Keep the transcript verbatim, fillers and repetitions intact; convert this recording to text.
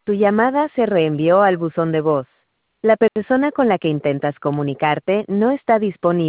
Tu llamada se reenvió al buzón de voz. La persona con la que intentas comunicarte no está disponible.